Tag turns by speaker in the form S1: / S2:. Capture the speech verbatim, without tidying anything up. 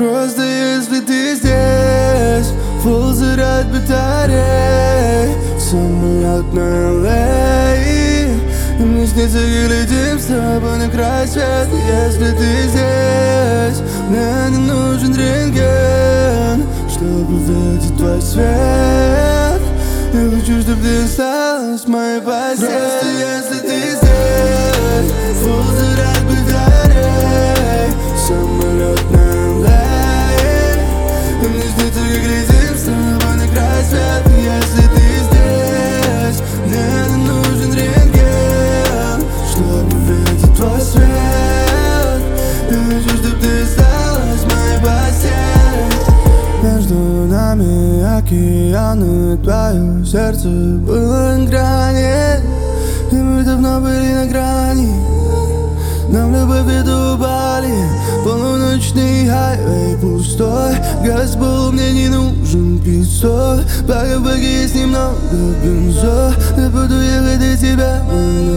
S1: Просто если ты здесь, фул заряд батарей, самолет на эл эй, и мне снится, как летим с тобой на край света. Если ты здесь, мне не нужен рентген, чтобы видеть твой свет. Я хочу, чтобы ты осталась в моей постели. Просто если ты здесь, фул заряд батарей, самолет на эл эй, и мне снится, как летим с тобой на край света. Если ты здесь, мне не нужен рентген, чтобы видеть твой свет. Я хочу, чтобы ты осталась в моей постели. Между нами океаны, твое сердце было на грани, и мы давно были на грани. Нам любовь это упали, полуночный хайвей пустой. Газбол мне не нужен пистоль, пока в баке есть немного бензо. Я буду ехать до тебя,